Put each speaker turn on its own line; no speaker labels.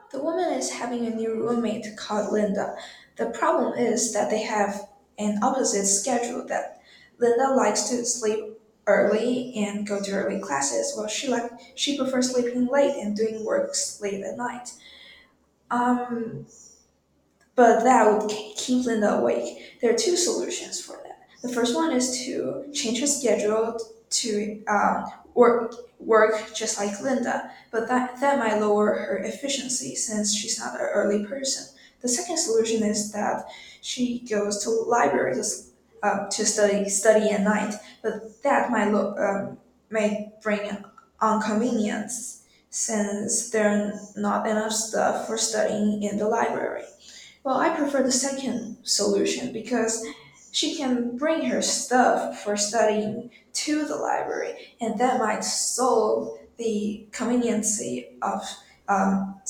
The woman is having a new roommate called Linda. The problem is that they have an opposite schedule that Linda likes to sleep early and go to early classes, while she prefers sleeping late and doing works late at night. Um, but that would keep Linda awake. There are two solutions for that. The first one is to change her schedule to work just like Linda, but that might lower her efficiency since she's not an early person. The second solution is that she goes to libraries to study at night, but that may bring inconvenience since there are not enough stuff for studying in the library. Well, I prefer the second solution because she can bring her stuff for studying to the library, and that might solve the conveniency of